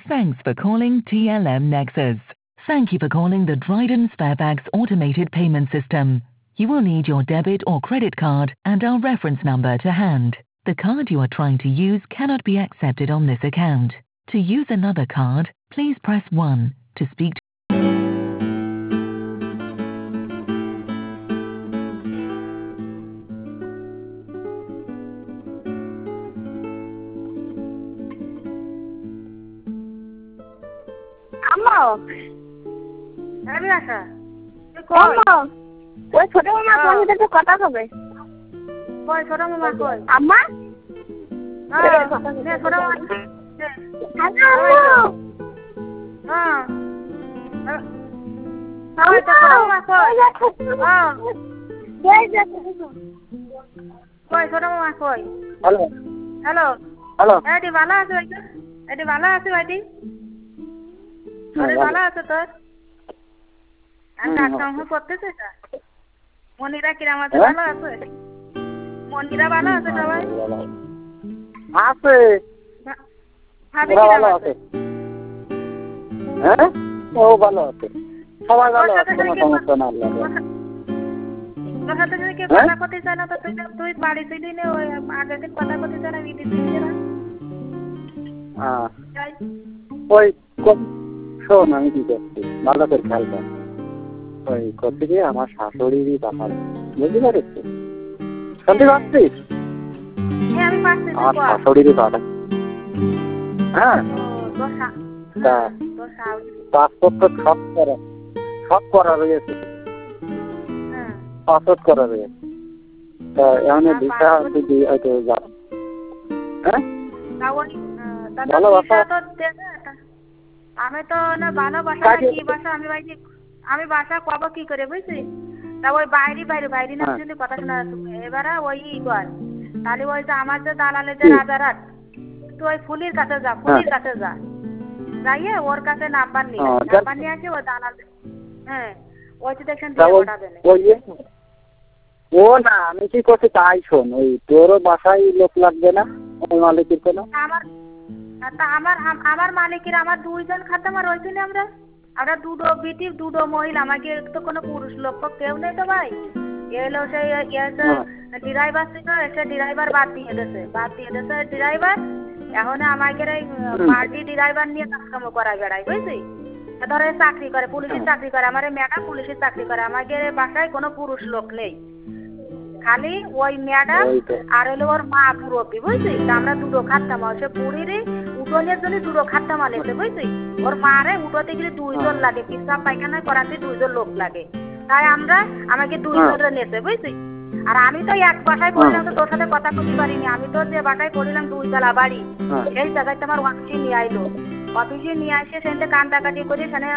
Thanks for calling TLM Nexus. Thank you for calling the Dryden Sparebags automated payment system. You will need your debit or credit card and our reference number to hand. The card you are trying to use cannot be accepted on this account. To use another card, please press 1 to speak to আম্মা আমি আসা তুই কই আম্মা ওই ছোট মামা phone দিতে কথা হবে কই ছোট মামা কই আম্মা হ্যাঁ নে ছোট মামা হ্যালো হ্যাঁ আম্মা ছোট মামা কই হ্যাঁ কই ছোট মামা কই হ্যালো হ্যালো হ্যালো এটি ভালো আছে ভাইটি এটি ভালো আছে ভাইটি শরীর ভালো আছে তোর আমি ডাক্তার করতেছে মনিরা কিরাম আছে ভালো আছে মনিরা ভালো আছে সবাই আছে ভাবি ওরা কিরাম ভালো আছে আছে হ্যাঁ ও ভালো আছে সবাই ভালো আছে কোনো সমস্যা না আল্লাহ তোর সাথে যদি কেউ কথা করতে চায় না তো তুই বাড়ি ছিলি না ওই আগের দিন কথা করতে চায় না বিদেশ ছিলি না ওই শোন আমি কি করছি ভালো করে খেয়াল কর ওই করছি কি আমার শাশুড়িরই ব্যাপার বুঝতে পারিস শুনতে পাচ্ছিস হ্যাঁ আমি পাচ্ছি আমার শাশুড়িরই ব্যাপার হ্যাঁ তা পাসপোর্ট তো সব করা রয়েছে পাসপোর্ট করা রয়েছে তা এমন ভিসা যদি হয়তো যাবে হ্যাঁ ভালো বাসা আমি তো না ভালো বাসা কি বাসা আমি বাসা কব কি করে বুঝছিস তা ওই বাইরে না যদি কথা শোনা এবারে ওই কর তাহলে ওই যে আমার যে দালালে যে রাজারহাট তুই ওই ফুলির কাছে যা যাইয়ে ওর কাছে নাম্বার নিয়ে আসে ওই দালাল হ্যাঁ ওই তো দেখছেন দিয়ে ওটা দেন ও না আমি কি করছি তাই শোন ওই তোরও বাসায় লোক লাগবে না ওই মালিকের কোনো আমার মালিকের আমার দুইজন খাতামা রয়েছে না আমরা দুটো বিটি দুটো মহিলা আমাকে তো কোনো পুরুষ লোক কেউ নেই তো ভাই এলো সেই ড্রাইভার ছিল এসে ড্রাইভার বাদ দিয়ে দিয়েছে ড্রাইভার এখন আমাকে পার্টি ড্রাইভার নিয়ে কাজকর্ম করায় বেড়াই বুঝলি ধরে চাকরি করে পুলিশের চাকরি করে আমার ম্যাডাম পুলিশের চাকরি করে আমাকে বাসায় কোনো পুরুষ লোক নেই খালি ওই ম্যাডাম আর হলো ওর মা মুরব্বী বুঝলি আমরা দুটো খাটতাম সে বুড়িরই উঠোনের জন্য দুটো খাটতাম আলেছে বুঝলি ওর মারে উঠোতে গেলে 2 জন লাগে পিসাব পায়খানা করাতে 2 জন লোক লাগে তাই আমাকে 2 জনের নেছে বুঝলি আর আমি তো এক বাসায় পড়লাম তো তোর সাথে কথা বলতে পারিনি আমি তো যে বাসায় পড়লাম 2 তলা বাড়ি এই জায়গায় তোমার অফিসে নিয়ে আইলো অফিসে নিয়ে আসে সেখানে কান্দাকাটি করে সেখানে